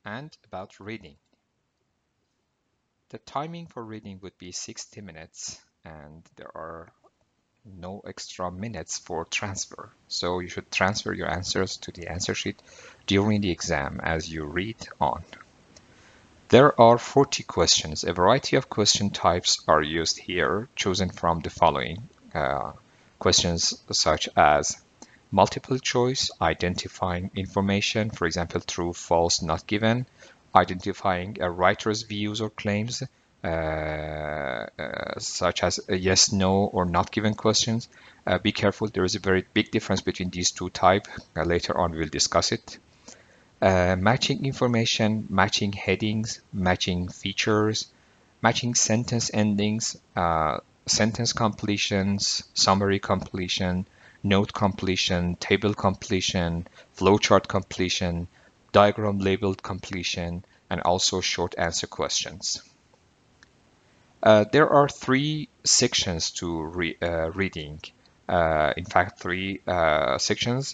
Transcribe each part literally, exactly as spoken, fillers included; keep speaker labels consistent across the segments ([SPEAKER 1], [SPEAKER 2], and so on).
[SPEAKER 1] and about reading. The timing for reading would be sixty minutes, and there are no extra minutes for transfer. So you should transfer your answers to the answer sheet during the exam as you read on. There are forty questions. A variety of question types are used here, chosen from the following. Uh, questions such as multiple choice, identifying information, for example, true, false, not given, identifying a writer's views or claims, uh, uh, such as a yes, no, or not given questions. Uh, be careful, there is a very big difference between these two types. Uh, later on, we'll discuss it. Uh, matching information, matching headings, matching features, matching sentence endings, uh, sentence completions, summary completion, note completion, table completion, flowchart completion, diagram labeled completion, and also short answer questions. Uh, there are three sections to re uh, reading. Uh, in fact, three uh, sections.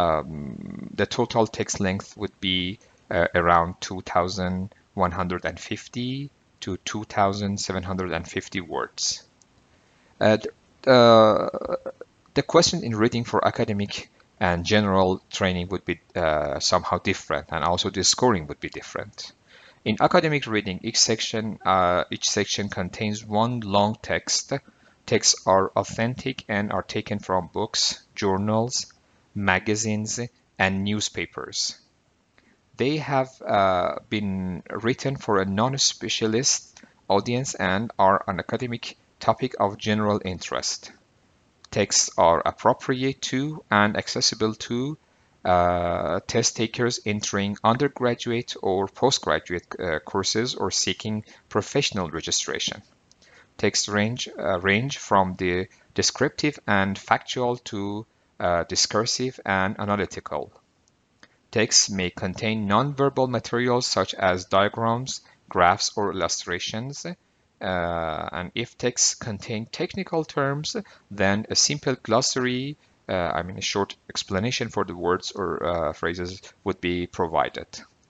[SPEAKER 1] Um, the total text length would be uh, around two thousand one hundred fifty to two thousand seven hundred fifty words. Uh, uh, the question in reading for academic and general training would be uh, somehow different, and also the scoring would be different. In academic reading, each section uh, each section contains one long text. Texts are authentic and are taken from books, journals, magazines, and newspapers. They have uh, been written for a non-specialist audience and are an academic topic of general interest. Texts are appropriate to and accessible to uh, test takers entering undergraduate or postgraduate uh, courses or seeking professional registration. Texts range uh, range from the descriptive and factual to uh, discursive and analytical. Texts may contain nonverbal materials such as diagrams, graphs, or illustrations. Uh, and if texts contain technical terms, then a simple glossary, uh, I mean a short explanation for the words or uh, phrases would be provided.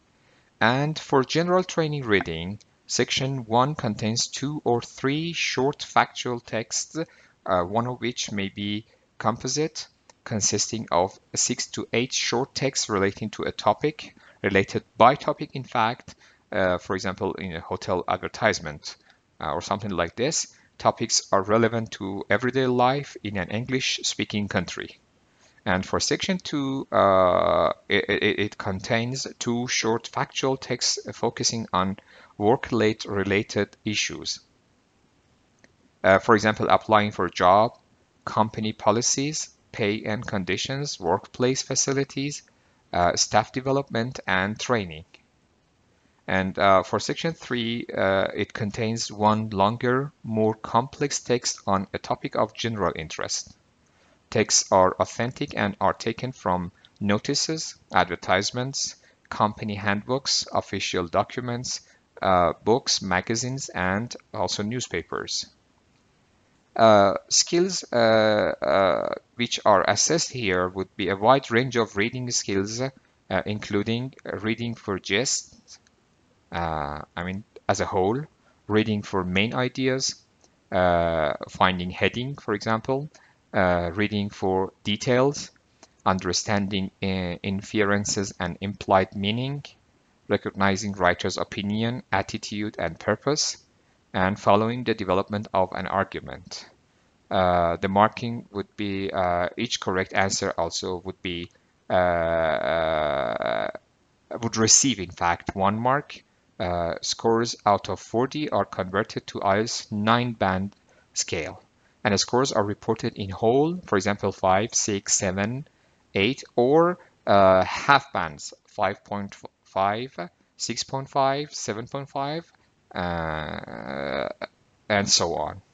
[SPEAKER 1] And for general training reading, section one contains two or three short factual texts, uh, one of which may be composite, consisting of six to eight short texts relating to a topic, related by topic, in fact, uh, for example, in a hotel advertisement uh, or something like this. Topics are relevant to everyday life in an English-speaking country. And for section two, uh, it, it, it contains two short factual texts focusing on work-related issues. Uh, for example, applying for a job, company policies, pay and conditions, workplace facilities, uh, staff development, and training. And uh, for section three, uh, it contains one longer, more complex text on a topic of general interest. Texts are authentic and are taken from notices, advertisements, company handbooks, official documents, uh, books, magazines, and also newspapers. Uh, skills uh, uh, which are assessed here would be a wide range of reading skills, uh, including reading for gests, uh, I mean, as a whole, reading for main ideas, uh, finding heading, for example, uh, reading for details, understanding uh, inferences and implied meaning, recognizing writer's opinion, attitude, and purpose, and following the development of an argument. Uh, the marking would be uh, each correct answer also would be uh, uh, would receive, in fact, one mark. Uh, scores out of forty are converted to I E L T S nine-band scale, and the scores are reported in whole, for example, five, six, seven, eight, or uh, half bands, five point five, six point five, seven point five, uh, and so on.